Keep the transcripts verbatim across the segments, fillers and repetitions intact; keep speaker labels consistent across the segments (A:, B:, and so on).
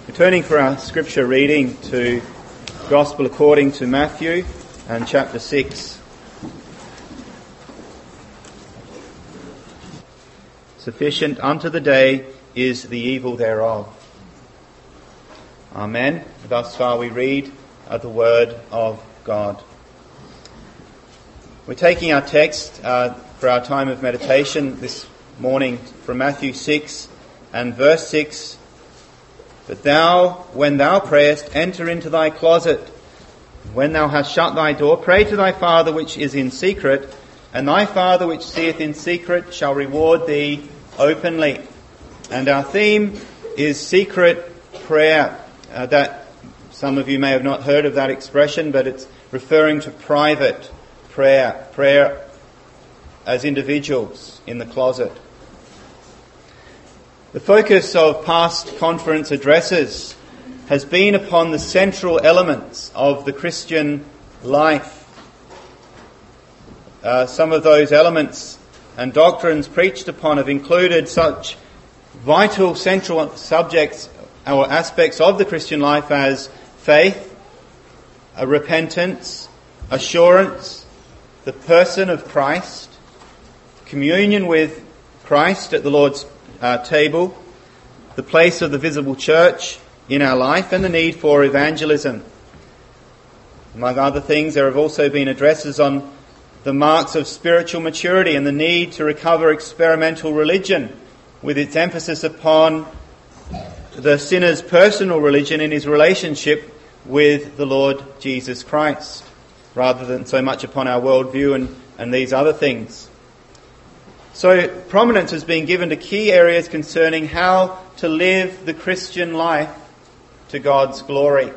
A: Turning for our scripture reading to Gospel according to Matthew and chapter six. Sufficient unto the day is the evil thereof. Amen. Thus far we read of the word of God. We're taking our text uh, for our time of meditation this morning from Matthew six and verse six. But thou, when thou prayest, enter into thy closet. When thou hast shut thy door, pray to thy Father which is in secret, and thy Father which seeth in secret shall reward thee openly. And our theme is secret prayer. Uh, that some of you may have not heard of that expression, but it's referring to private prayer, prayer as individuals in the closet. The focus of past conference addresses has been upon the central elements of the Christian life. Uh, some of those elements and doctrines preached upon have included such vital central subjects or aspects of the Christian life as faith, a repentance, assurance, the person of Christ, communion with Christ at the Lord's Uh, table, the place of the visible church in our life, and the need for evangelism. Among other things, there have also been addresses on the marks of spiritual maturity and the need to recover experimental religion, with its emphasis upon the sinner's personal religion in his relationship with the Lord Jesus Christ, rather than so much upon our worldview and, and these other things. So prominence has been given to key areas concerning how to live the Christian life to God's glory.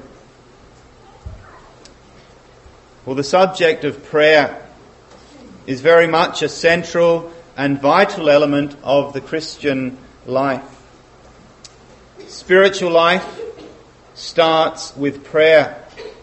A: Well, the subject of prayer is very much a central and vital element of the Christian life. Spiritual life starts with prayer.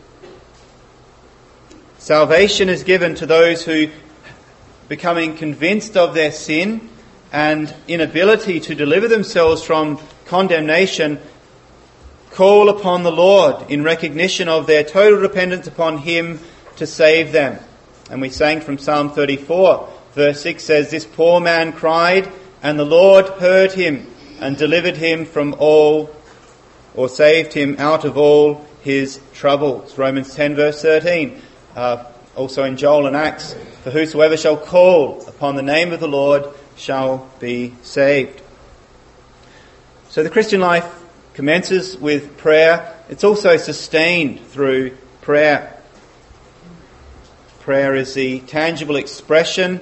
A: Salvation is given to those who, becoming convinced of their sin and inability to deliver themselves from condemnation, call upon the Lord in recognition of their total dependence upon Him to save them. And we sang from Psalm thirty-four, verse six says, "This poor man cried, and the Lord heard him and delivered him from all, or saved him out of all his troubles." Romans ten, verse thirteen. Uh, Also in Joel and Acts, "For whosoever shall call upon the name of the Lord shall be saved." So the Christian life commences with prayer. It's also sustained through prayer. Prayer is the tangible expression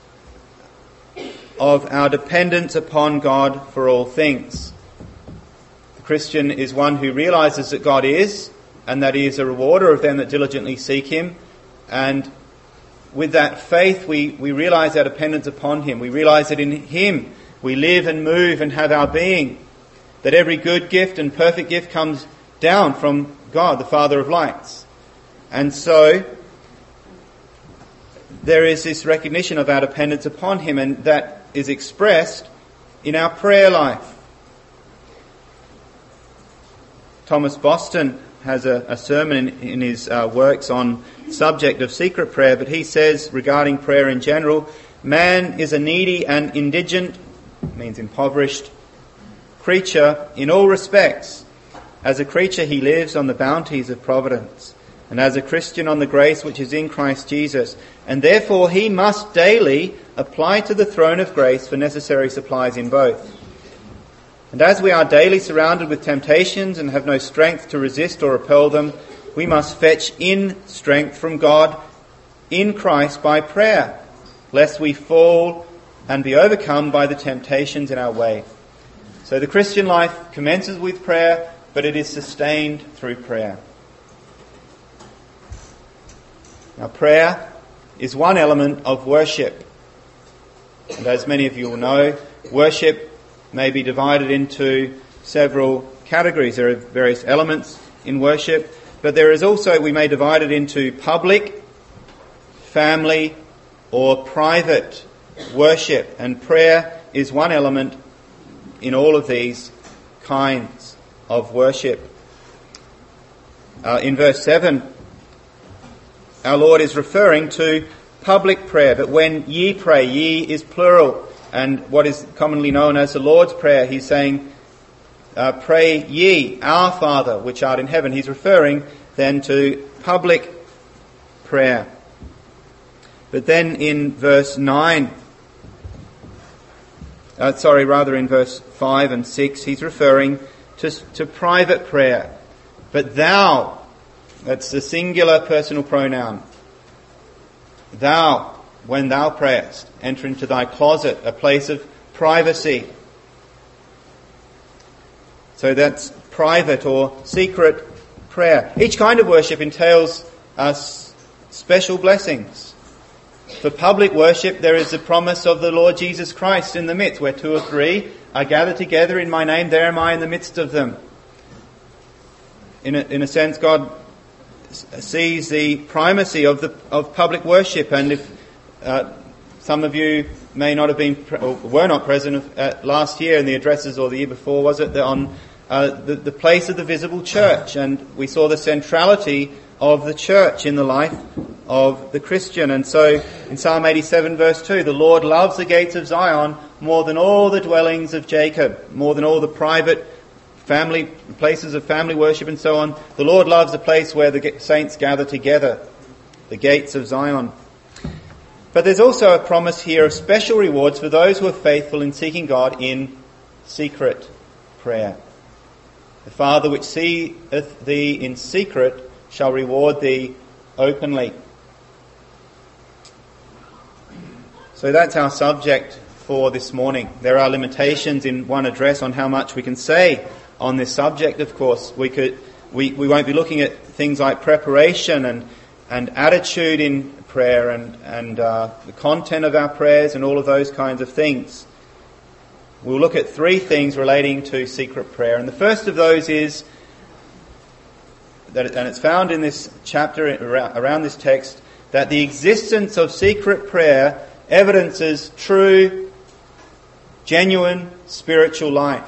A: of our dependence upon God for all things. The Christian is one who realizes that God is, and that He is a rewarder of them that diligently seek Him. And with that faith, we, we realize our dependence upon Him. We realize that in Him we live and move and have our being. That every good gift and perfect gift comes down from God, the Father of lights. And so there is this recognition of our dependence upon Him, and that is expressed in our prayer life. Thomas Boston has a, a sermon in, in his uh, works on the subject of secret prayer, but he says regarding prayer in general, "Man is a needy and indigent," means impoverished, "creature in all respects. As a creature he lives on the bounties of providence, and as a Christian on the grace which is in Christ Jesus, and therefore he must daily apply to the throne of grace for necessary supplies in both. And as we are daily surrounded with temptations and have no strength to resist or repel them, we must fetch in strength from God in Christ by prayer, lest we fall and be overcome by the temptations in our way." So the Christian life commences with prayer, but it is sustained through prayer. Now, prayer is one element of worship. And as many of you will know, worship may be divided into several categories. There are various elements in worship, but there is also, we may divide it into public, family, or private worship. And prayer is one element in all of these kinds. of worship. Uh, in verse seven, our Lord is referring to public prayer, but when ye pray, ye is plural, and what is commonly known as the Lord's Prayer, he's saying, uh, pray ye, our Father, which art in heaven. He's referring then to public prayer. But then in verse nine, uh, sorry, rather in verse five and six, he's referring to, to private prayer. But thou, that's the singular personal pronoun. Thou, when thou prayest, enter into thy closet, a place of privacy. So that's private or secret prayer. Each kind of worship entails us special blessings. For public worship, there is the promise of the Lord Jesus Christ in the midst, where two or three are gathered together in my name, there am I in the midst of them. In a, in a sense, God sees the primacy of the of public worship, and if uh, some of you may not have been pre- or were not present uh, last year in the addresses, or the year before, was it, on uh, the, the place of the visible church, and we saw the centrality of the church in the life of the Christian. And so in Psalm eighty-seven verse two, the Lord loves the gates of Zion more than all the dwellings of Jacob, more than all the private family places of family worship and so on. The Lord loves the place where the saints gather together, the gates of Zion. But there's also a promise here of special rewards for those who are faithful in seeking God in secret prayer. The Father which seeth thee in secret shall reward thee openly. So that's our subject for this morning. There are limitations in one address on how much we can say on this subject, of course. We could, we, we won't be looking at things like preparation and, and attitude in prayer and, and uh, the content of our prayers and all of those kinds of things. We'll look at three things relating to secret prayer. And the first of those is, that, and it's found in this chapter, around, around this text, that the existence of secret prayer evidences true, genuine spiritual life.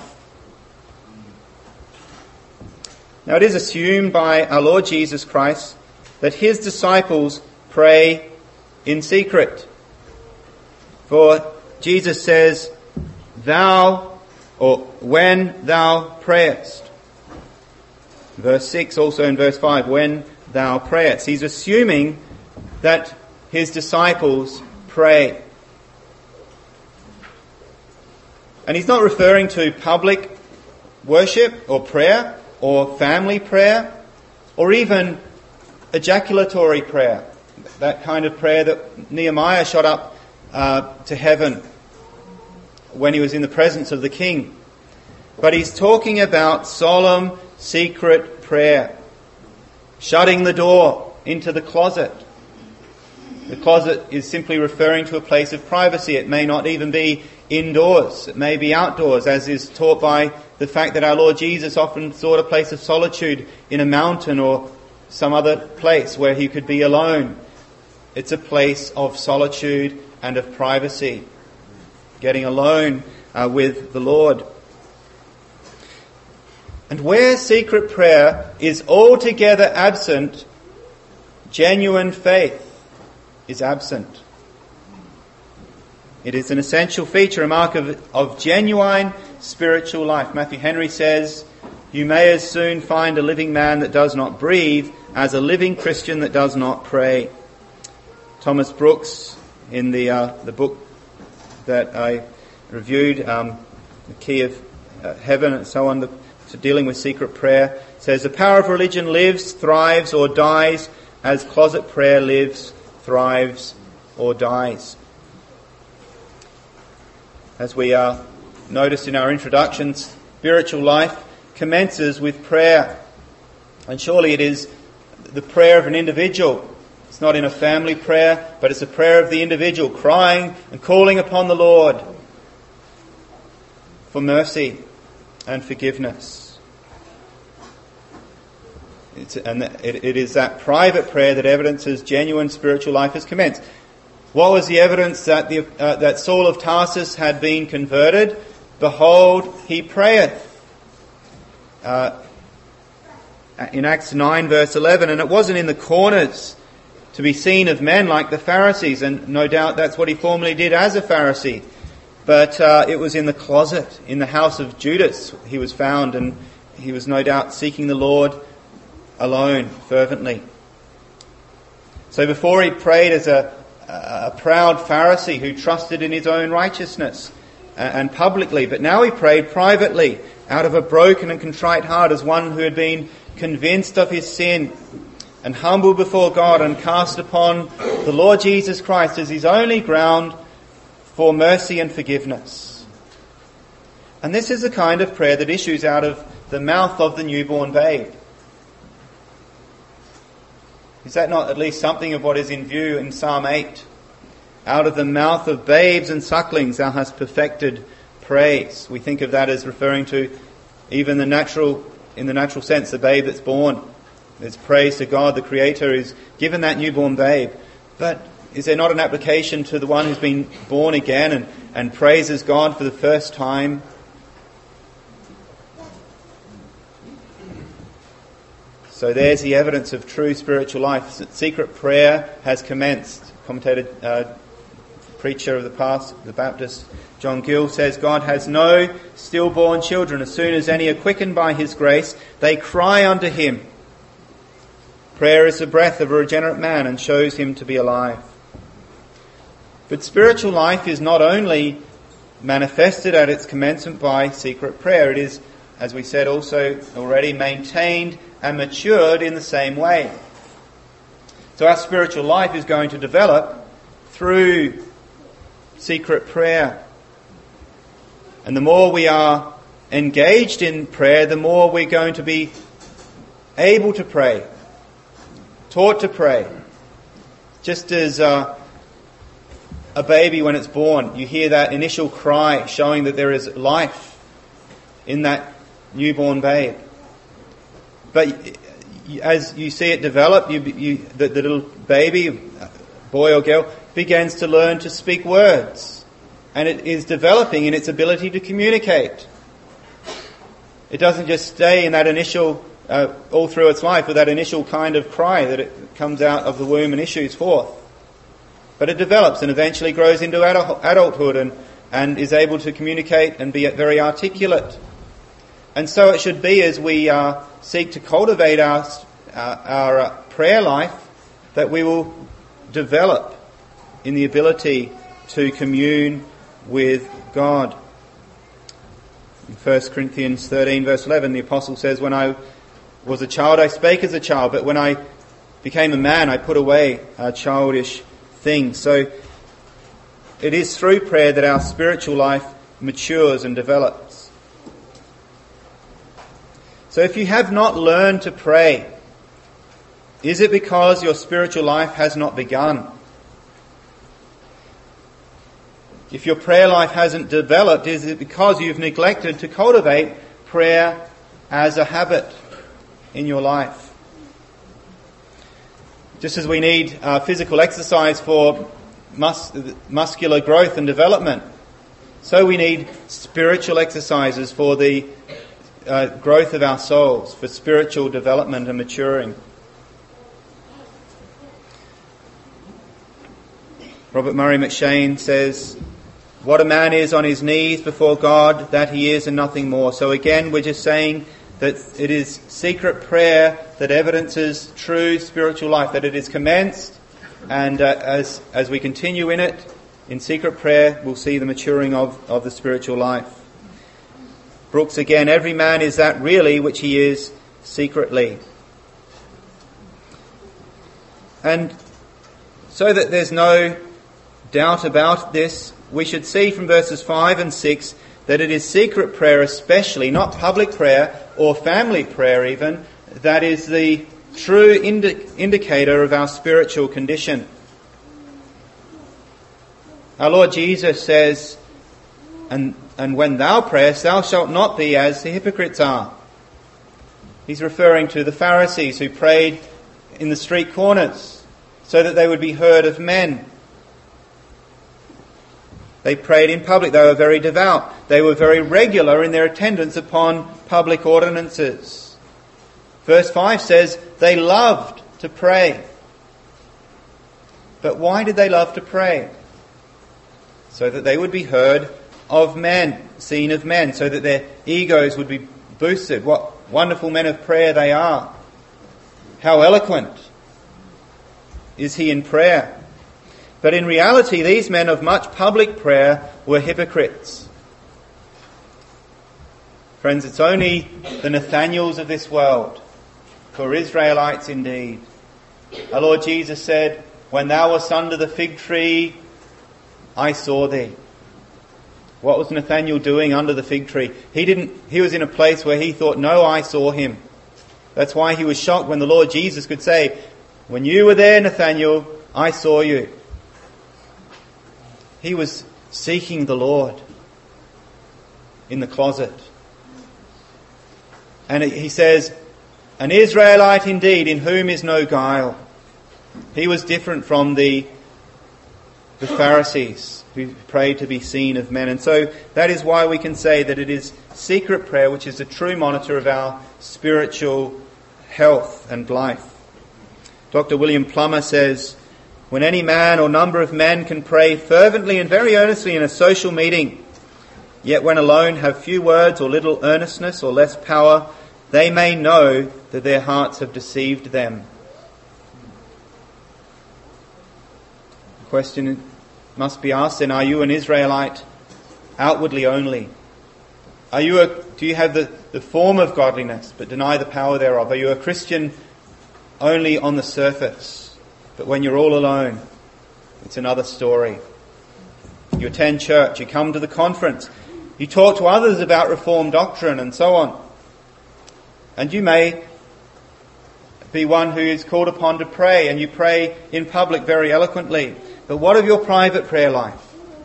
A: Now, it is assumed by our Lord Jesus Christ that his disciples pray in secret. For Jesus says, thou, or when thou prayest. Verse six, also in verse five, when thou prayest. He's assuming that his disciples pray. And he's not referring to public worship or prayer, or family prayer, or even ejaculatory prayer. That kind of prayer that Nehemiah shot up uh, to heaven when he was in the presence of the king. But he's talking about solemn, secret prayer. Shutting the door into the closet. The closet is simply referring to a place of privacy. It may not even be indoors. It may be outdoors, as is taught by the fact that our Lord Jesus often sought a place of solitude in a mountain or some other place where he could be alone. It's a place of solitude and of privacy. Getting alone uh, with the Lord. And where secret prayer is altogether absent, genuine faith is absent. It is an essential feature, a mark of, of genuine spiritual life. Matthew Henry says, you may as soon find a living man that does not breathe as a living Christian that does not pray. Thomas Brooks, in the uh, the book that I reviewed, um, The Key of uh, Heaven and so on, the, to dealing with secret prayer, says, the power of religion lives, thrives or dies as closet prayer lives, thrives or dies. As we uh, noticed in our introduction, spiritual life commences with prayer. And surely it is the prayer of an individual. It's not in a family prayer, but it's a prayer of the individual, crying and calling upon the Lord for mercy and forgiveness. It's, and it, it is that private prayer that evidences genuine spiritual life has commenced. What was the evidence that the, uh, that Saul of Tarsus had been converted? Behold, he prayeth. uh, in Acts nine verse eleven, and it wasn't in the corners to be seen of men like the Pharisees, and no doubt that's what he formerly did as a Pharisee. But uh, it was in the closet, in the house of Judas he was found, and he was no doubt seeking the Lord alone, fervently. So before he prayed as a, a proud Pharisee who trusted in his own righteousness and publicly, but now he prayed privately out of a broken and contrite heart as one who had been convinced of his sin and humble before God and cast upon the Lord Jesus Christ as his only ground for mercy and forgiveness. And this is the kind of prayer that issues out of the mouth of the newborn babe. Is that not at least something of what is in view in Psalm eight? Out of the mouth of babes and sucklings thou hast perfected praise. We think of that as referring to even the natural, in the natural sense, the babe that's born. It's praise to God, the Creator, who's given that newborn babe. But is there not an application to the one who's been born again and, and praises God for the first time? So there's the evidence of true spiritual life. Secret prayer has commenced. Commentator, uh, preacher of the past, the Baptist, John Gill, says, God has no stillborn children. As soon as any are quickened by his grace, they cry unto him. Prayer is the breath of a regenerate man and shows him to be alive. But spiritual life is not only manifested at its commencement by secret prayer. It is, as we said also already, maintained and matured in the same way. So our spiritual life is going to develop through secret prayer. And the more we are engaged in prayer, the more we're going to be able to pray, taught to pray. Just as uh, a baby when it's born, you hear that initial cry showing that there is life in that newborn babe. But as you see it develop, you, you, the, the little baby, boy or girl, begins to learn to speak words. And it is developing in its ability to communicate. It doesn't just stay in that initial, uh, all through its life, with that initial kind of cry that it comes out of the womb and issues forth. But it develops and eventually grows into adulthood and, and is able to communicate and be very articulate. And so it should be as we uh, seek to cultivate our, uh, our uh, prayer life, that we will develop in the ability to commune with God. In First Corinthians thirteen verse eleven, the Apostle says, when I was a child I spake as a child, but when I became a man I put away uh, childish things. So it is through prayer that our spiritual life matures and develops. So if you have not learned to pray, is it because your spiritual life has not begun? If your prayer life hasn't developed, is it because you've neglected to cultivate prayer as a habit in your life? Just as we need uh, physical exercise for mus- muscular growth and development, so we need spiritual exercises for the uh, growth of our souls, for spiritual development and maturing. Robert Murray McShane says, what a man is on his knees before God, that he is and nothing more. So again, we're just saying that it is secret prayer that evidences true spiritual life, that it is commenced, and uh, as as we continue in it, in secret prayer, we'll see the maturing of, of the spiritual life. Brooks again, every man is that really which he is secretly. And so that there's no doubt about this, we should see from verses five and six that it is secret prayer especially, not public prayer or family prayer even, that is the true indi- indicator of our spiritual condition. Our Lord Jesus says, and, and when thou prayest, thou shalt not be as the hypocrites are. He's referring to the Pharisees who prayed in the street corners so that they would be heard of men. They prayed in public. They were very devout. They were very regular in their attendance upon public ordinances. Verse five says they loved to pray. But why did they love to pray? So that they would be heard of men, seen of men, so that their egos would be boosted. What wonderful men of prayer they are. How eloquent is he in prayer. But in reality, these men of much public prayer were hypocrites. Friends, it's only the Nathaniels of this world who are Israelites indeed. Our Lord Jesus said, "When thou wast under the fig tree, I saw thee." What was Nathanael doing under the fig tree? He didn't. He was in a place where he thought no eye saw him. That's why he was shocked when the Lord Jesus could say, "When you were there, Nathanael, I saw you." He was seeking the Lord in the closet. And he says, "An Israelite indeed, in whom is no guile." He was different from the, the Pharisees who prayed to be seen of men. And so that is why we can say that it is secret prayer which is a true monitor of our spiritual health and life. Doctor William Plummer says, "When any man or number of men can pray fervently and very earnestly in a social meeting, yet when alone have few words or little earnestness or less power, they may know that their hearts have deceived them." The question must be asked then, are you an Israelite outwardly only? Are you a, do you have the, the form of godliness but deny the power thereof? Are you a Christian only on the surface, but when you're all alone, it's another story? You attend church, you come to the conference, you talk to others about Reformed doctrine and so on. And you may be one who is called upon to pray, and you pray in public very eloquently. But what of your private prayer life?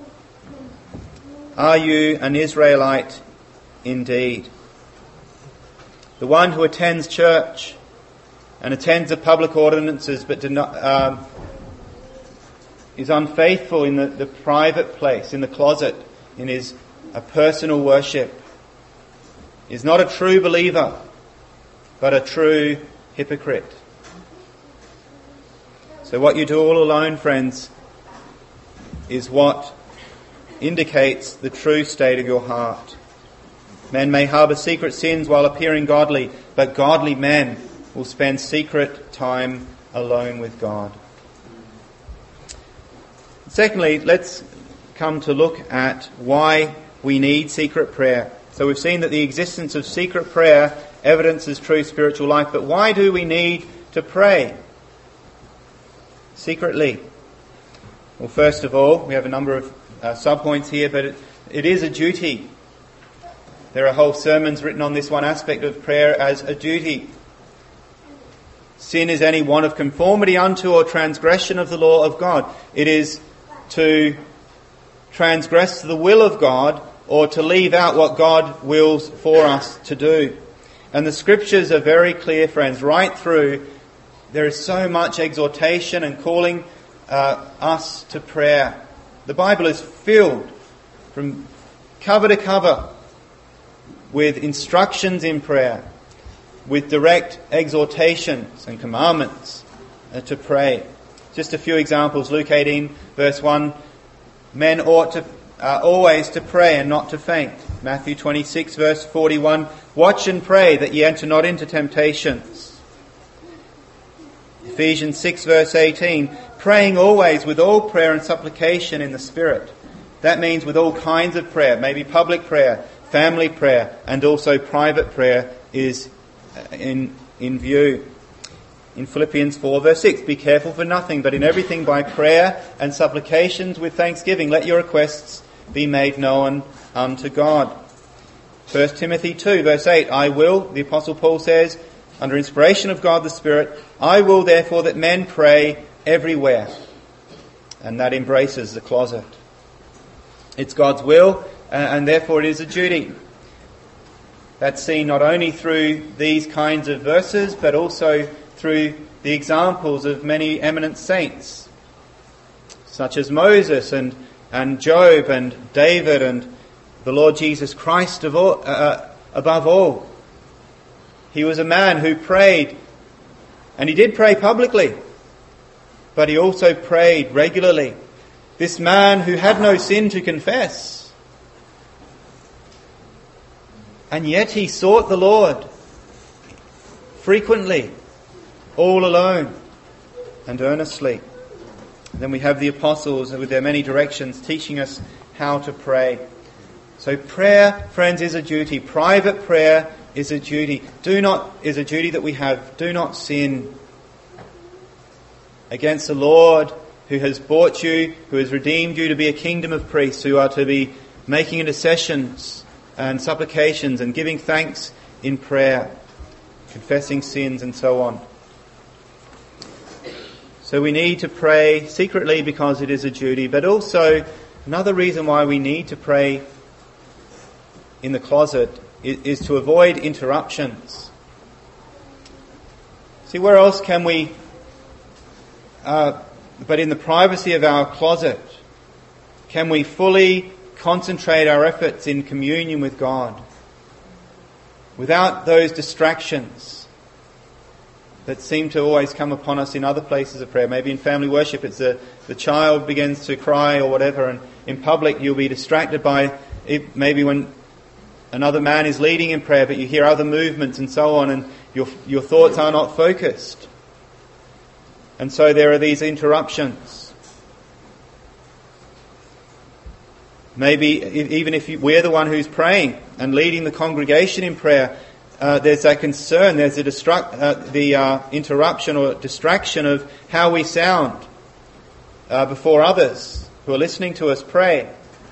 A: Are you an Israelite indeed? The one who attends church and attends the public ordinances but do not, um, is unfaithful in the, the private place, in the closet, in his a personal worship, is not a true believer, but a true hypocrite. So what you do all alone, friends, is what indicates the true state of your heart. Men may harbour secret sins while appearing godly, but godly men will spend secret time alone with God. Secondly, let's come to look at why we need secret prayer. So we've seen that the existence of secret prayer evidences true spiritual life, but why do we need to pray secretly? Well, first of all, we have a number of uh, sub-points here, but it, it is a duty. There are whole sermons written on this one aspect of prayer as a duty. Sin is any want of conformity unto or transgression of the law of God. It is to transgress the will of God or to leave out what God wills for us to do. And the scriptures are very clear, friends, right through. There is so much exhortation and calling uh, us to prayer. The Bible is filled from cover to cover with instructions in prayer, with direct exhortations and commandments uh, to pray. Just a few examples. Luke eighteen, verse one, men ought to uh, always to pray and not to faint. Matthew twenty-six, verse forty-one, watch and pray that ye enter not into temptations. Ephesians six, verse eighteen, praying always with all prayer and supplication in the Spirit. That means with all kinds of prayer, maybe public prayer, family prayer, and also private prayer is in in view. In Philippians four, verse six, be careful for nothing, but in everything by prayer and supplications with thanksgiving, let your requests be made known unto God. First Timothy two, verse eight, I will, the Apostle Paul says, under inspiration of God the Spirit, I will therefore that men pray everywhere. And that embraces the closet. It's God's will, and therefore it is a duty. That's seen not only through these kinds of verses, but also through the examples of many eminent saints, such as Moses and, and Job and David and the Lord Jesus Christ of all, uh, above all. He was a man who prayed, and he did pray publicly, but he also prayed regularly. This man who had no sin to confess, and yet he sought the Lord frequently, all alone and earnestly. And then we have the apostles with their many directions teaching us how to pray. So prayer, friends, is a duty. Private prayer is a duty. Do not is a duty that we have. Do not sin against the Lord who has bought you, who has redeemed you to be a kingdom of priests, who are to be making intercessions and supplications and giving thanks in prayer, confessing sins and so on. So we need to pray secretly because it is a duty, but also another reason why we need to pray in the closet is, is to avoid interruptions. See, where else can we, uh, but in the privacy of our closet, can we fully concentrate our efforts in communion with God without those distractions that seem to always come upon us in other places of prayer? Maybe in family worship it's the, the child begins to cry or whatever, and in public you'll be distracted by it, maybe when another man is leading in prayer, but you hear other movements and so on, and your your thoughts are not focused. And so there are these interruptions. Maybe even if you, we're the one who's praying and leading the congregation in prayer, Uh, there's that concern, there's a distract, uh, the uh, interruption or distraction of how we sound uh, before others who are listening to us pray.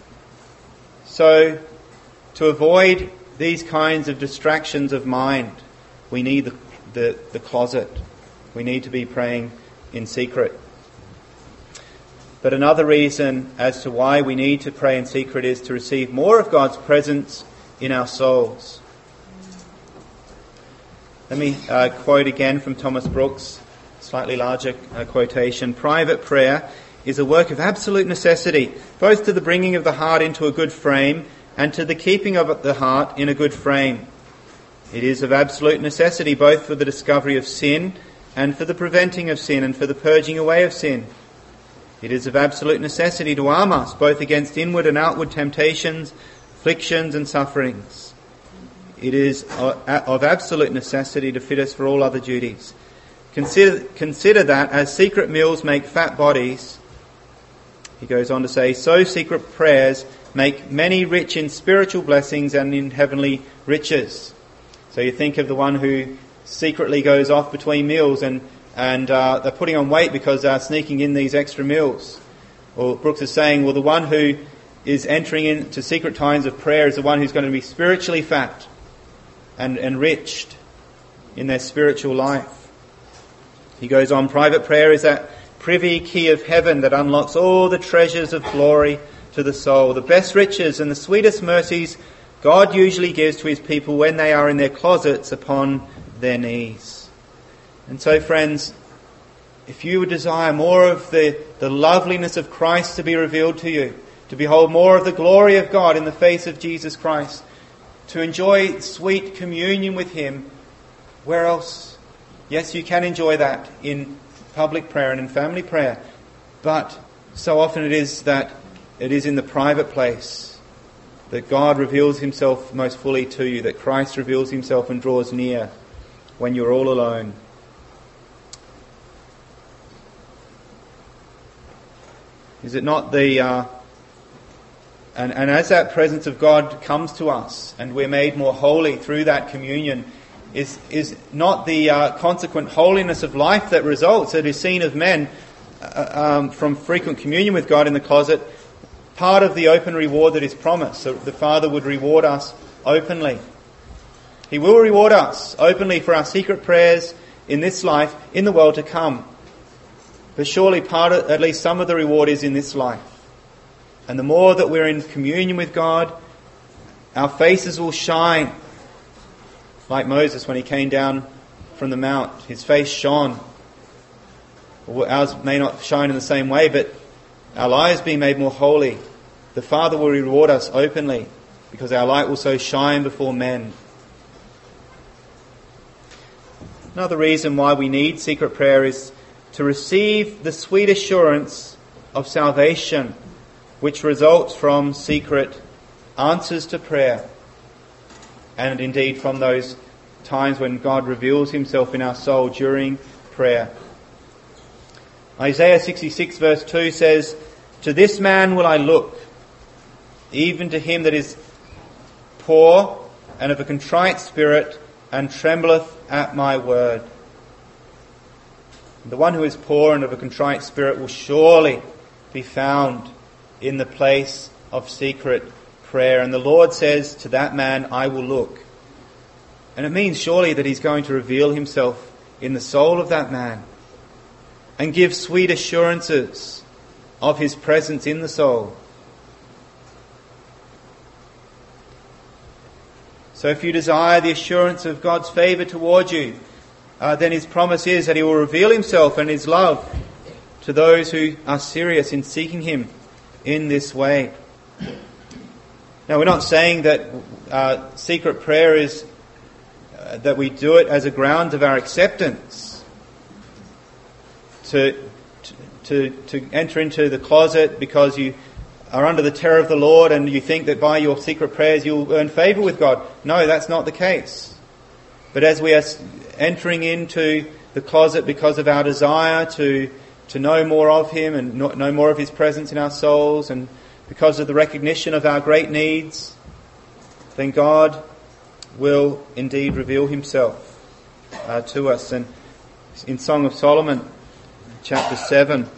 A: So, to avoid these kinds of distractions of mind, we need the, the, the closet. We need to be praying in secret. But another reason as to why we need to pray in secret is to receive more of God's presence in our souls. Let me uh, quote again from Thomas Brooks, slightly larger uh, quotation. Private prayer is a work of absolute necessity, both to the bringing of the heart into a good frame and to the keeping of the heart in a good frame. It is of absolute necessity both for the discovery of sin and for the preventing of sin and for the purging away of sin. It is of absolute necessity to arm us both against inward and outward temptations, afflictions and sufferings. It is of absolute necessity to fit us for all other duties. Consider, consider that as secret meals make fat bodies, he goes on to say, so secret prayers make many rich in spiritual blessings and in heavenly riches. So you think of the one who secretly goes off between meals and, and uh, they're putting on weight because they're sneaking in these extra meals. Or Brooks is saying, well, the one who is entering into secret times of prayer is the one who's going to be spiritually fat and enriched in their spiritual life. He goes on, private prayer is that privy key of heaven that unlocks all the treasures of glory to the soul. The best riches and the sweetest mercies God usually gives to his people when they are in their closets upon their knees. And so, friends, if you would desire more of the, the loveliness of Christ to be revealed to you, to behold more of the glory of God in the face of Jesus Christ, to enjoy sweet communion with him, where else? Yes, you can enjoy that in public prayer and in family prayer, but so often it is that it is in the private place that God reveals himself most fully to you, that Christ reveals himself and draws near when you're all alone. Is it not the... Uh, And, and as that presence of God comes to us and we're made more holy through that communion, is is not the uh, consequent holiness of life that results, that is seen of men uh, um, from frequent communion with God in the closet, part of the open reward that is promised. So the Father would reward us openly. He will reward us openly for our secret prayers in this life, in the world to come. But surely part of, at least some of the reward is in this life. And the more that we're in communion with God, our faces will shine. Like Moses when he came down from the mount, his face shone. Ours may not shine in the same way, but our lives being made more holy, the Father will reward us openly because our light will so shine before men. Another reason why we need secret prayer is to receive the sweet assurance of salvation, which results from secret answers to prayer, and indeed from those times when God reveals himself in our soul during prayer. Isaiah sixty-six verse two says, "To this man will I look, even to him that is poor and of a contrite spirit, and trembleth at my word." The one who is poor and of a contrite spirit will surely be found in the place of secret prayer. And the Lord says, "To that man I will look." And it means surely that he's going to reveal himself in the soul of that man and give sweet assurances of his presence in the soul. So if you desire the assurance of God's favour toward you, uh, then his promise is that he will reveal himself and his love to those who are serious in seeking him in this way. Now, we're not saying that uh, secret prayer is uh, that we do it as a ground of our acceptance. To, to, to enter into the closet because you are under the terror of the Lord and you think that by your secret prayers you'll earn favour with God. No, that's not the case. But as we are entering into the closet because of our desire to to know more of him and know more of his presence in our souls, and because of the recognition of our great needs, then God will indeed reveal himself uh, to us. And in Song of Solomon, chapter seven,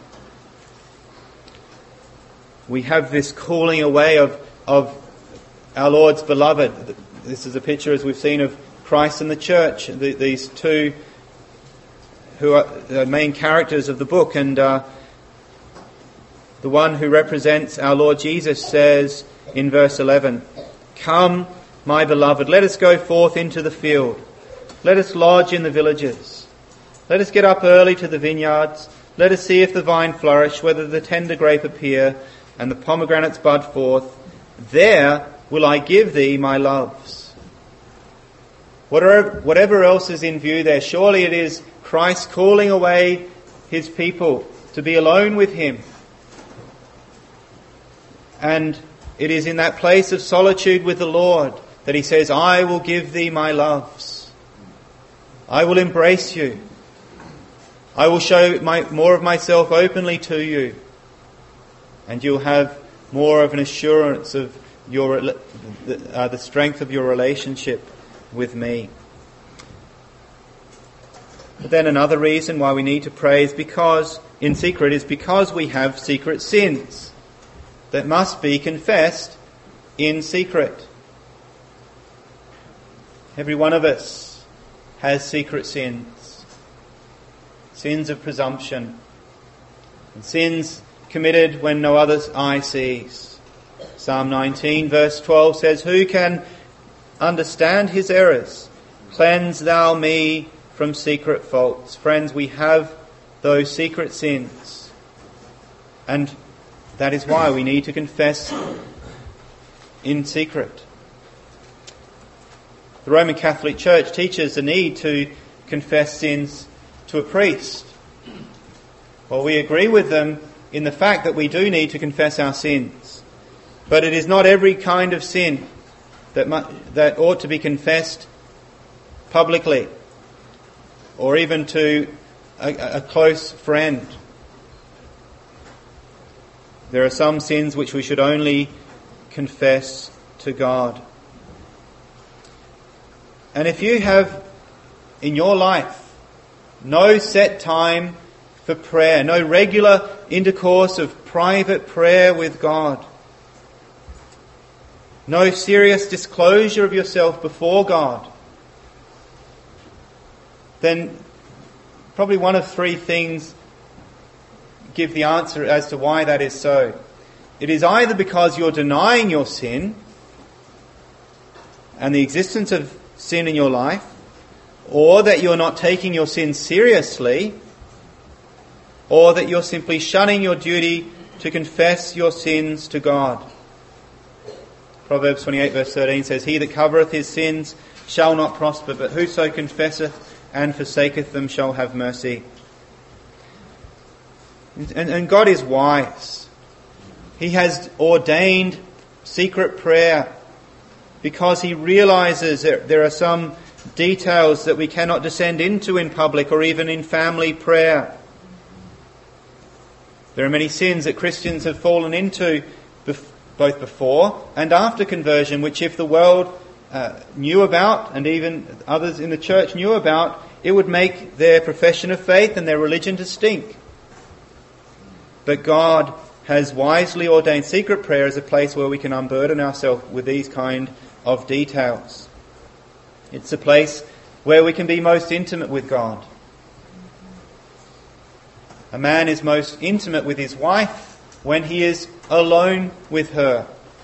A: we have this calling away of, of our Lord's beloved. This is a picture, as we've seen, of Christ and the church, the, these two who are the main characters of the book. And uh, the one who represents our Lord Jesus says in verse eleven, "Come, my beloved, let us go forth into the field. Let us lodge in the villages. Let us get up early to the vineyards. Let us see if the vine flourish, whether the tender grape appear, and the pomegranates bud forth. There will I give thee my loves." Whatever, whatever else is in view there, surely it is Christ calling away his people to be alone with him. And it is in that place of solitude with the Lord that he says, "I will give thee my loves. I will embrace you. I will show my, more of myself openly to you. And you'll have more of an assurance of your uh, the strength of your relationship with me." But then another reason why we need to pray is because, in secret, is because we have secret sins that must be confessed in secret. Every one of us has secret sins. Sins of presumption. And sins committed when no other's eye sees. Psalm nineteen verse twelve says, "Who can understand his errors? Cleanse thou me from secret faults." Friends, we have those secret sins. And that is why we need to confess in secret. The Roman Catholic Church teaches the need to confess sins to a priest. Well, we agree with them in the fact that we do need to confess our sins. But it is not every kind of sin that mu- that ought to be confessed publicly, or even to a, a close friend. There are some sins which we should only confess to God. And if you have in your life no set time for prayer, no regular intercourse of private prayer with God, no serious disclosure of yourself before God, then probably one of three things give the answer as to why that is so. It is either because you're denying your sin and the existence of sin in your life, or that you're not taking your sin seriously, or that you're simply shunning your duty to confess your sins to God. Proverbs twenty-eight verse thirteen says, "He that covereth his sins shall not prosper, but whoso confesseth and forsaketh them shall have mercy. And, and God is wise. He has ordained secret prayer because He realizes that there are some details that we cannot descend into in public or even in family prayer. There are many sins that Christians have fallen into both before and after conversion, which if the world uh, knew about, and even others in the church knew about, it would make their profession of faith and their religion to stink. But God has wisely ordained secret prayer as a place where we can unburden ourselves with these kind of details. It's a place where we can be most intimate with God. A man is most intimate with his wife when he is alone with her.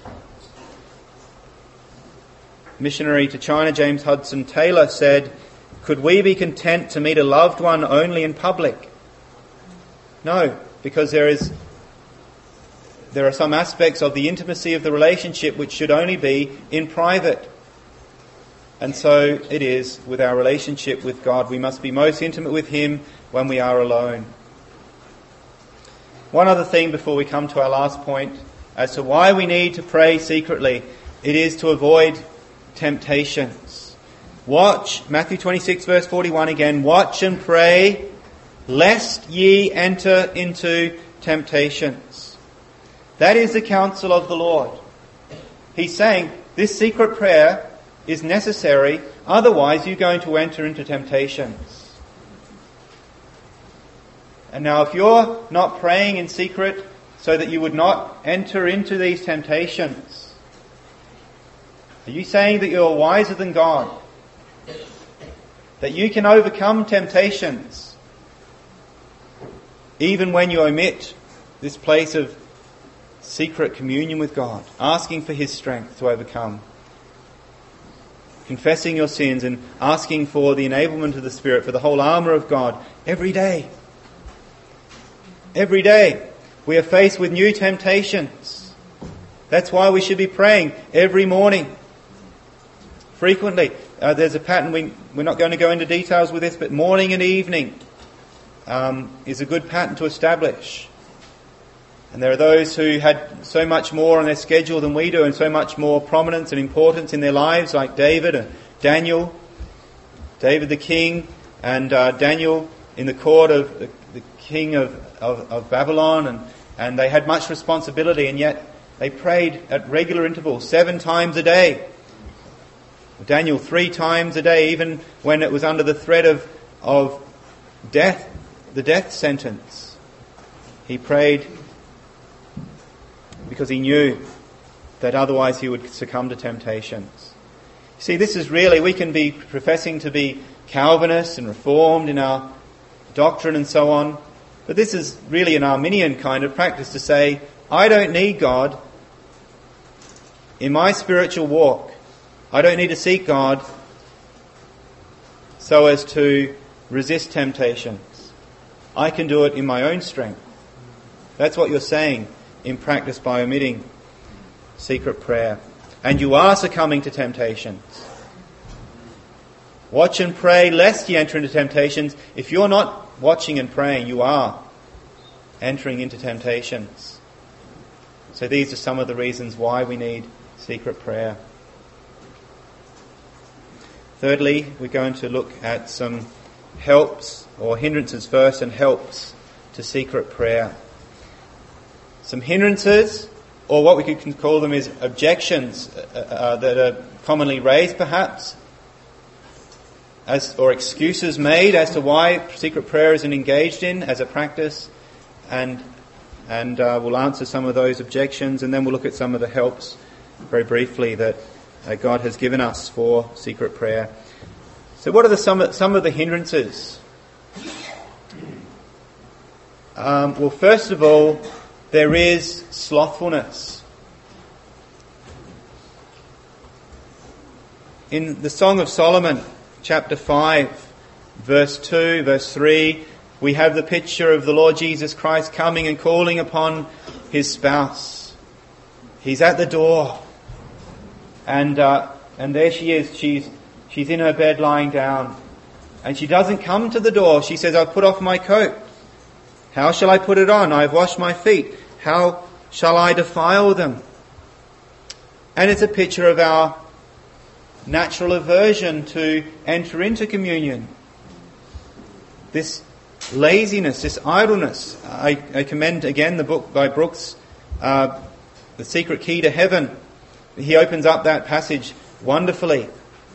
A: Missionary to China James Hudson Taylor said, "Could we be content to meet a loved one only in public?" No, because there is there are some aspects of the intimacy of the relationship which should only be in private. And so it is with our relationship with God. We must be most intimate with Him when we are alone. One other thing before we come to our last point as to why we need to pray secretly. It is to avoid temptations. Watch, Matthew twenty-six verse forty-one again. Watch and pray lest ye enter into temptations. That is the counsel of the Lord. He's saying this secret prayer is necessary, otherwise you're going to enter into temptations. And now if you're not praying in secret so that you would not enter into these temptations, are you saying that you're wiser than God? That you can overcome temptations even when you omit this place of secret communion with God, asking for His strength to overcome, confessing your sins and asking for the enablement of the Spirit, for the whole armour of God every day. Every day we are faced with new temptations. That's why we should be praying every morning, frequently. Uh, there's a pattern, we, we're not going to go into details with this, but morning and evening um, is a good pattern to establish. And there are those who had so much more on their schedule than we do and so much more prominence and importance in their lives, like David and Daniel, David the king, and uh, Daniel in the court of the, the king of, of, of Babylon, and, and they had much responsibility, and yet they prayed at regular intervals, seven times a day. Daniel three times a day, even when it was under the threat of, of death, the death sentence. He prayed because he knew that otherwise he would succumb to temptations. See, this is really, we can be professing to be Calvinists and Reformed in our doctrine and so on, but this is really an Arminian kind of practice to say, I don't need God in my spiritual walk. I don't need to seek God so as to resist temptations. I can do it in my own strength. That's what you're saying in practice by omitting secret prayer. And you are succumbing to temptations. Watch and pray lest ye enter into temptations. If you're not watching and praying, you are entering into temptations. So these are some of the reasons why we need secret prayer. Thirdly, we're going to look at some helps or hindrances first and helps to secret prayer. Some hindrances, or what we could call them is objections uh, uh, that are commonly raised perhaps, as or excuses made as to why secret prayer isn't engaged in as a practice, and and uh, we'll answer some of those objections, and then we'll look at some of the helps very briefly that uh, God has given us for secret prayer. So what are the some, some of the hindrances? Um, well, first of all, there is slothfulness. In the Song of Solomon, chapter five, verse two, verse three, we have the picture of the Lord Jesus Christ coming and calling upon His spouse. He's at the door, and uh, and there she is. She's she's in her bed lying down, And she doesn't come to the door. She says, I've put off my coat. How shall I put it on? I've washed my feet. How shall I defile them? And it's a picture of our natural aversion to enter into communion. This laziness, this idleness. I, I commend again the book by Brooks, uh, The Secret Key to Heaven. He opens up that passage wonderfully.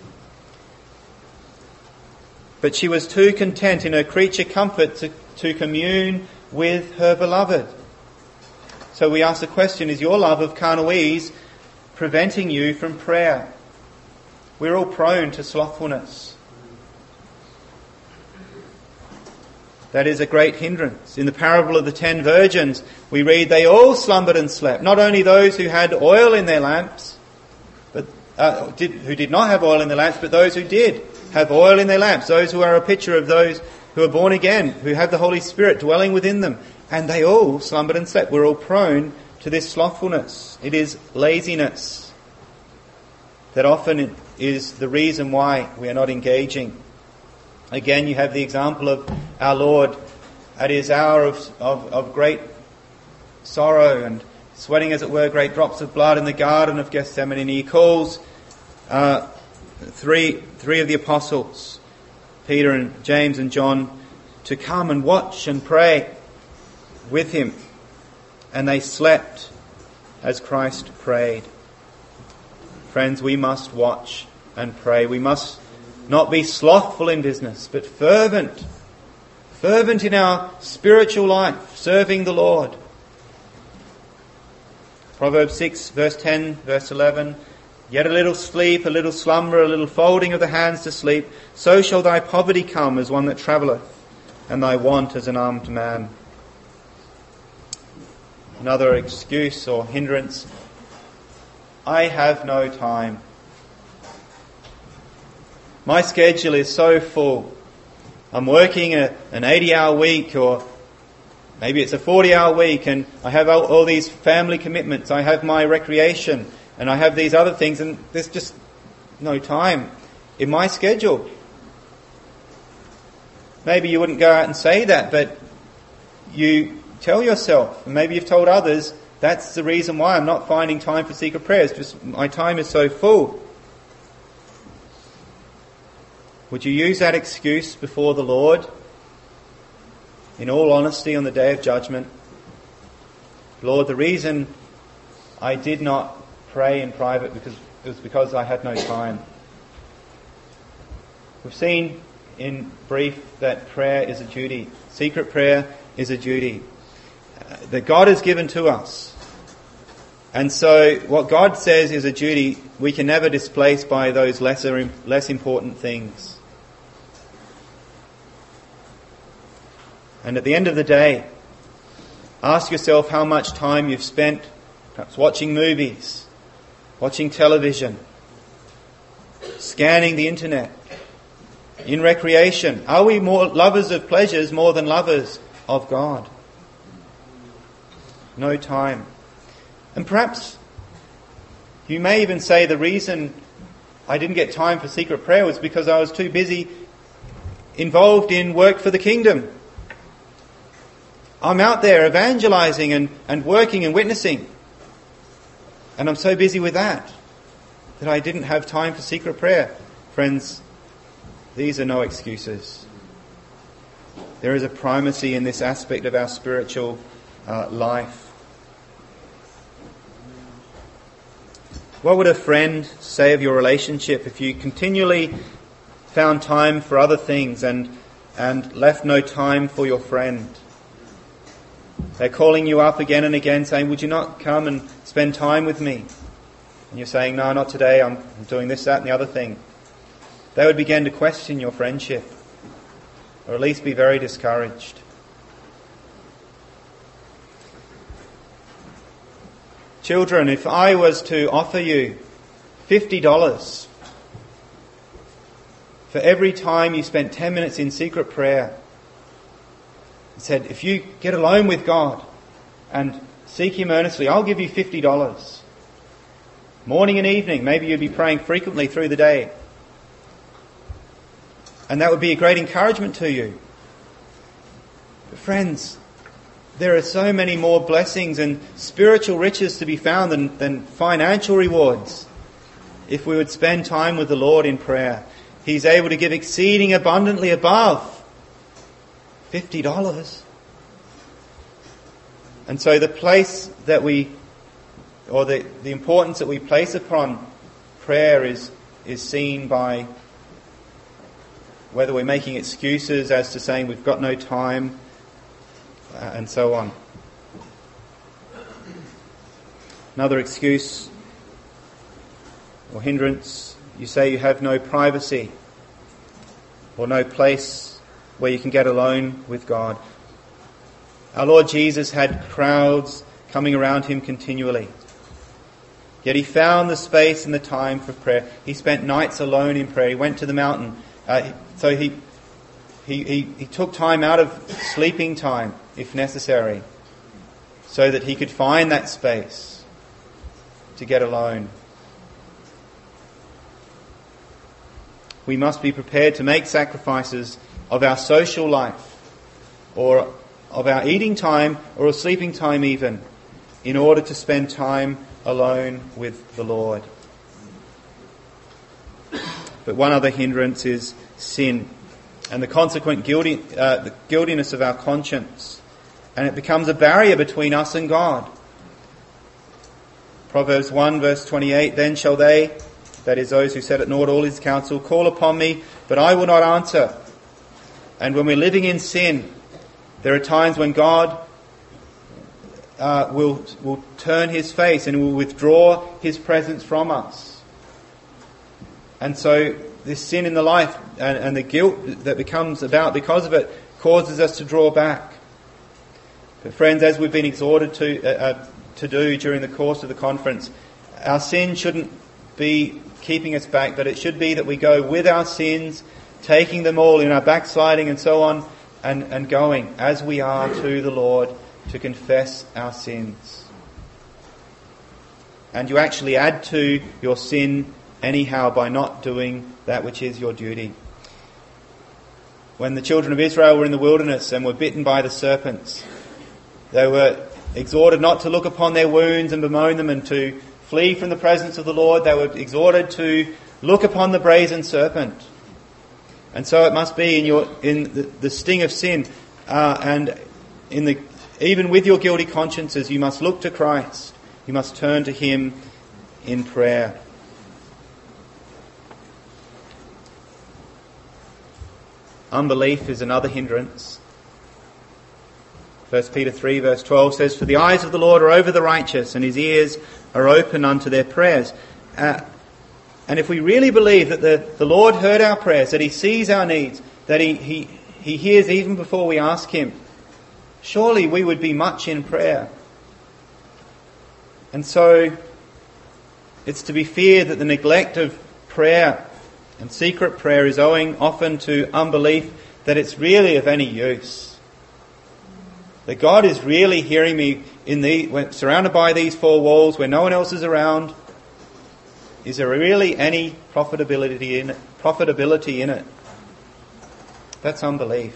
A: But she was too content in her creature comfort to, to commune with her beloved. So we ask the question, is your love of carnal ease preventing you from prayer? We're all prone to slothfulness. That is a great hindrance. In the parable of the ten virgins, we read they all slumbered and slept. Not only those who had oil in their lamps, but uh, did, who did not have oil in their lamps, but those who did have oil in their lamps. Those who are a picture of those who are born again, who have the Holy Spirit dwelling within them. And they all slumbered and slept. We're all prone to this slothfulness. It is laziness that often is the reason why we are not engaging. Again, you have the example of our Lord at his hour of, of, of great sorrow and sweating, as it were, great drops of blood in the Garden of Gethsemane. And he calls uh, three, three of the apostles, Peter and James and John, to come and watch and pray with him. And they slept as Christ prayed. Friends, we must watch and pray. We must not be slothful in business, but fervent. Fervent in our spiritual life, serving the Lord. Proverbs six, verse ten, verse eleven. Yet a little sleep, a little slumber, a little folding of the hands to sleep, so shall thy poverty come as one that travelleth, and thy want as an armed man. Another excuse or hindrance. I have no time. My schedule is so full. I'm working a, an eighty-hour week, or maybe it's a forty-hour week, and I have all, all these family commitments. I have my recreation, and I have these other things, and there's just no time in my schedule. Maybe you wouldn't go out and say that, but you tell yourself, and maybe you've told others, that's the reason why I'm not finding time for secret prayers. Just my time is so full. Would you use that excuse before the Lord in all honesty on the day of judgment? Lord, the reason I did not pray in private because it was because I had no time. We've seen in brief that prayer is a duty. Secret prayer is a duty uh, that God has given to us. And so what God says is a duty we can never displace by those lesser, less important things. And at the end of the day, ask yourself how much time you've spent perhaps watching movies, watching television, scanning the internet, in recreation. Are we more lovers of pleasures more than lovers of God? No time. And perhaps you may even say the reason I didn't get time for secret prayer was because I was too busy involved in work for the kingdom. I'm out there evangelizing and, and working and witnessing. And I'm so busy with that that I didn't have time for secret prayer. Friends, these are no excuses. There is a primacy in this aspect of our spiritual uh, life. What would a friend say of your relationship if you continually found time for other things and and left no time for your friend? They're calling you up again and again saying, would you not come and spend time with me? And you're saying, no, not today, I'm doing this, that and the other thing. They would begin to question your friendship, or at least be very discouraged. Children, if I was to offer you fifty dollars for every time you spent ten minutes in secret prayer, and said, if you get alone with God and seek Him earnestly, I'll give you fifty dollars. Morning and evening, maybe you'd be praying frequently through the day. And that would be a great encouragement to you. But friends, there are so many more blessings and spiritual riches to be found than, than financial rewards if we would spend time with the Lord in prayer. He's able to give exceeding abundantly above fifty dollars. And so the place that we, or the, the importance that we place upon prayer is, is seen by whether we're making excuses as to saying we've got no time, uh, and so on. Another excuse or hindrance, you say you have no privacy or no place where you can get alone with God. Our Lord Jesus had crowds coming around him continually. Yet he found the space and the time for prayer. He spent nights alone in prayer. He went to the mountain. Uh, so he, he, he, he took time out of sleeping time, if necessary, so that he could find that space to get alone. We must be prepared to make sacrifices of our social life, or of our eating time, or a sleeping time even, in order to spend time alone with the Lord. But one other hindrance is sin and the consequent guilty, uh, the guiltiness of our conscience. And it becomes a barrier between us and God. Proverbs one verse twenty-eight, then shall they, that is those who set at naught all his counsel, call upon me, but I will not answer. And when we're living in sin, there are times when God uh, will, will turn his face and will withdraw his presence from us. And so this sin in the life and, and the guilt that becomes about because of it causes us to draw back. But friends, as we've been exhorted to uh, uh, to do during the course of the conference, our sin shouldn't be keeping us back, but it should be that we go with our sins, taking them all in our backsliding and so on, and, and going as we are to the Lord to confess our sins. And you actually add to your sin anyhow by not doing that which is your duty. When the children of Israel were in the wilderness and were bitten by the serpents, they were exhorted not to look upon their wounds and bemoan them and to flee from the presence of the Lord. They were exhorted to look upon the brazen serpent. And so it must be in your in the, the sting of sin, uh, and in the even with your guilty consciences, you must look to Christ. You must turn to Him in prayer. Unbelief is another hindrance. First Peter three verse twelve says, for the eyes of the Lord are over the righteous, and his ears are open unto their prayers. Uh, and if we really believe that the, the Lord heard our prayers, that he sees our needs, that he, he, he hears even before we ask him, surely we would be much in prayer. And so it's to be feared that the neglect of prayer and secret prayer is owing often to unbelief that it's really of any use. That God is really hearing me in the when surrounded by these four walls where no one else is around. Is there really any profitability in it? Profitability in it? That's unbelief.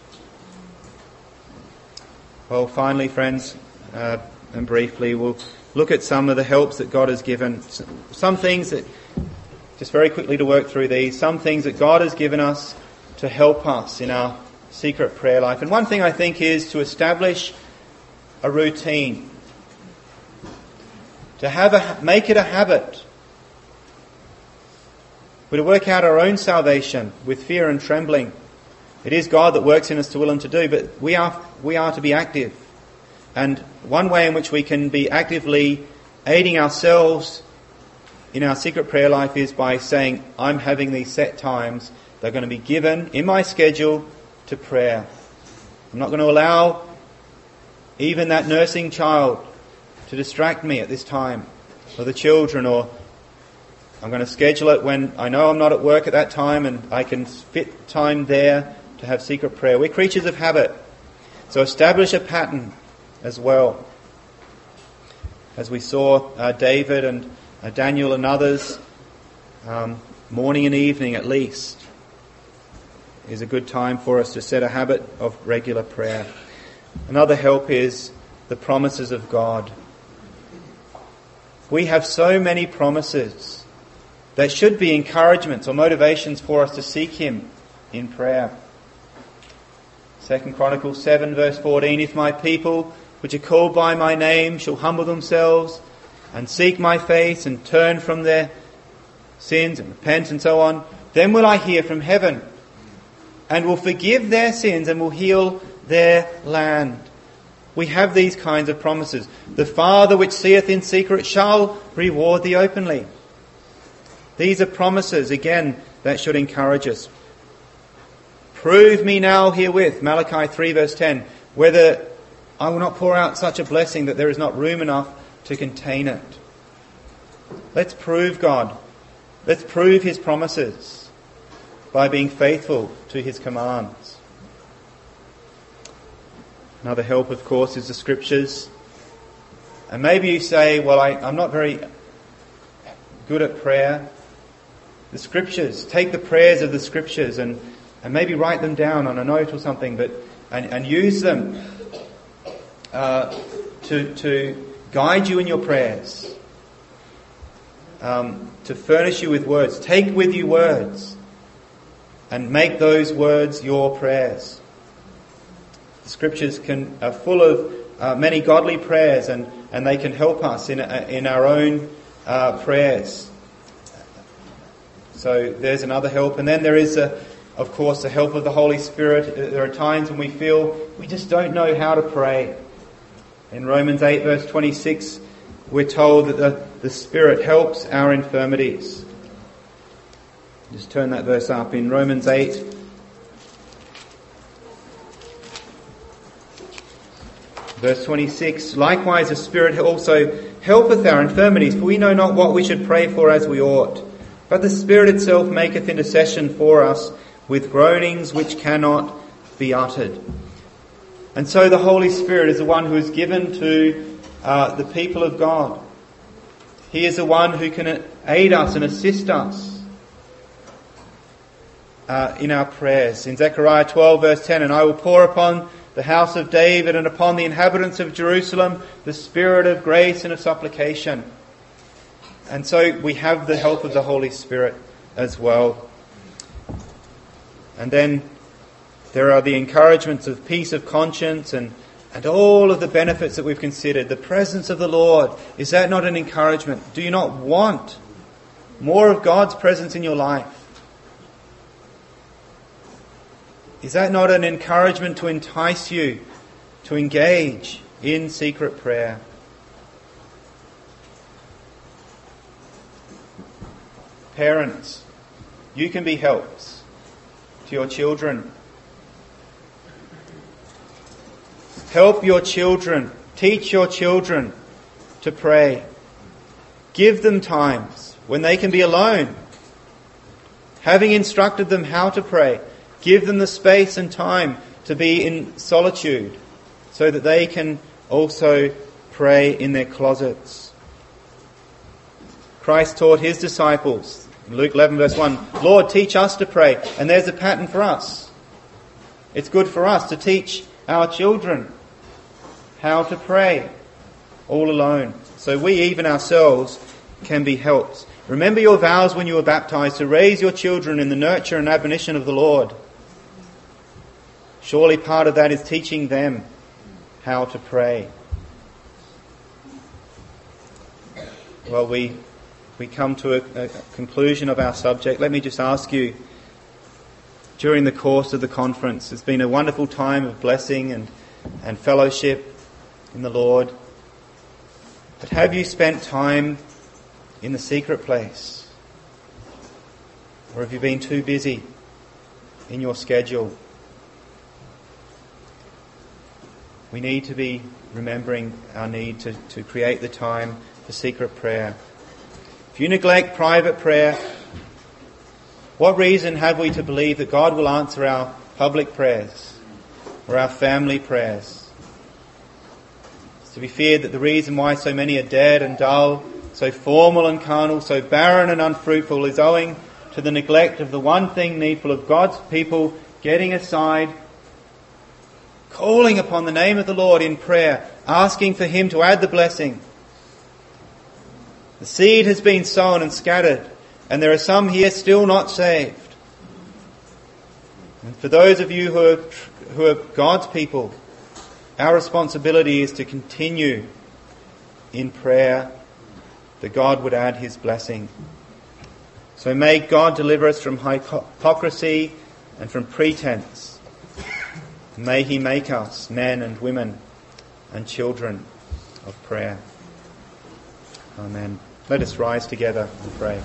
A: Well, finally, friends, uh, and briefly, we'll look at some of the helps that God has given. Some things that, just very quickly to work through these, some things that God has given us to help us in our secret prayer life. And one thing I think is to establish a routine. To have a, make it a habit. We're to work out our own salvation with fear and trembling. It is God that works in us to will and to do, but we are we are to be active. And one way in which we can be actively aiding ourselves in our secret prayer life is by saying, I'm having these set times. They're going to be given in my schedule to prayer. I'm not going to allow even that nursing child to distract me at this time, or the children, or I'm going to schedule it when I know I'm not at work at that time and I can fit time there to have secret prayer. We're creatures of habit. So establish a pattern as well. As we saw uh, David and uh, Daniel and others, um, morning and evening at least. is a good time for us to set a habit of regular prayer. Another help is the promises of God. We have so many promises that should be encouragements or motivations for us to seek Him in prayer. Second Chronicles seven verse fourteen, if my people, which are called by my name, shall humble themselves and seek my face and turn from their sins and repent and so on, then will I hear from heaven and will forgive their sins and will heal their land. We have these kinds of promises. The Father which seeth in secret shall reward thee openly. These are promises, again, that should encourage us. Prove me now herewith, Malachi three verse ten, whether I will not pour out such a blessing that there is not room enough to contain it. Let's prove God. Let's prove His promises by being faithful to His commands. Another help, of course, is the Scriptures. And maybe you say, well, I, I'm not very good at prayer. The Scriptures, take the prayers of the Scriptures and, and maybe write them down on a note or something, but and, and use them uh, to, to guide you in your prayers, um, to furnish you with words. Take with you words and make those words your prayers. The Scriptures can are full of uh, many godly prayers, and, and they can help us in in our own uh, prayers. So there's another help. And then there is, a, of course, the help of the Holy Spirit. There are times when we feel we just don't know how to pray. In Romans eight verse twenty-six, we're told that the, the Spirit helps our infirmities. Just turn that verse up in Romans eight. Verse twenty-six, likewise the Spirit also helpeth our infirmities, for we know not what we should pray for as we ought. But the Spirit itself maketh intercession for us with groanings which cannot be uttered. And so the Holy Spirit is the one who is given to uh, the people of God. He is the one who can aid us and assist us uh, in our prayers. In Zechariah twelve verse ten, and I will pour upon the house of David and upon the inhabitants of Jerusalem the Spirit of grace and of supplication. And so we have the help of the Holy Spirit as well. And then there are the encouragements of peace of conscience and, and all of the benefits that we've considered. The presence of the Lord, is that not an encouragement? Do you not want more of God's presence in your life? Is that not an encouragement to entice you to engage in secret prayer? Parents, you can be helps to your children. Help your children. Teach your children to pray. Give them times when they can be alone. Having instructed them how to pray, give them the space and time to be in solitude so that they can also pray in their closets. Christ taught His disciples, Luke eleven verse one, Lord, teach us to pray. And there's a pattern for us. It's good for us to teach our children how to pray all alone. So we even ourselves can be helped. Remember your vows when you were baptized to raise your children in the nurture and admonition of the Lord. Surely part of that is teaching them how to pray. Well, we we come to a, a conclusion of our subject. Let me just ask you, during the course of the conference, it's been a wonderful time of blessing and, and fellowship in the Lord. But have you spent time in the secret place? Or have you been too busy in your schedule? We need to be remembering our need to, to create the time for secret prayer. If you neglect private prayer, what reason have we to believe that God will answer our public prayers or our family prayers? It's to be feared that the reason why so many are dead and dull, so formal and carnal, so barren and unfruitful is owing to the neglect of the one thing needful of God's people getting aside, calling upon the name of the Lord in prayer, asking for Him to add the blessing. The seed has been sown and scattered, and there are some here still not saved. And for those of you who are, who are God's people, our responsibility is to continue in prayer that God would add His blessing. So may God deliver us from hypocrisy and from pretense. May He make us men and women and children of prayer. Amen. Let us rise together and pray.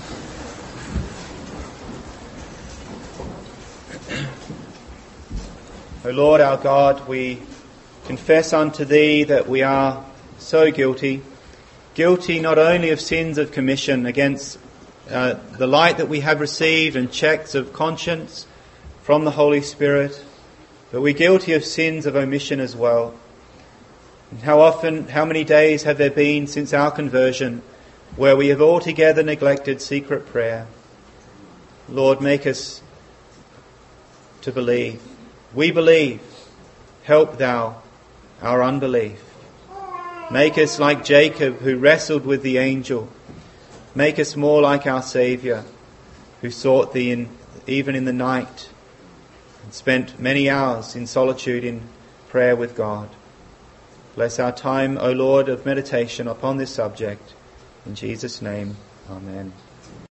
A: O Lord our God, we confess unto Thee that we are so guilty, guilty not only of sins of commission against uh, the light that we have received and checks of conscience from the Holy Spirit, but we're guilty of sins of omission as well. And how often, how many days have there been since our conversion where we have altogether neglected secret prayer? Lord, make us to believe. We believe. Help Thou our unbelief. Make us like Jacob, who wrestled with the angel. Make us more like our Saviour, who sought Thee in, even in the night and spent many hours in solitude in prayer with God. Bless our time, O Lord, of meditation upon this subject. In Jesus' name, amen.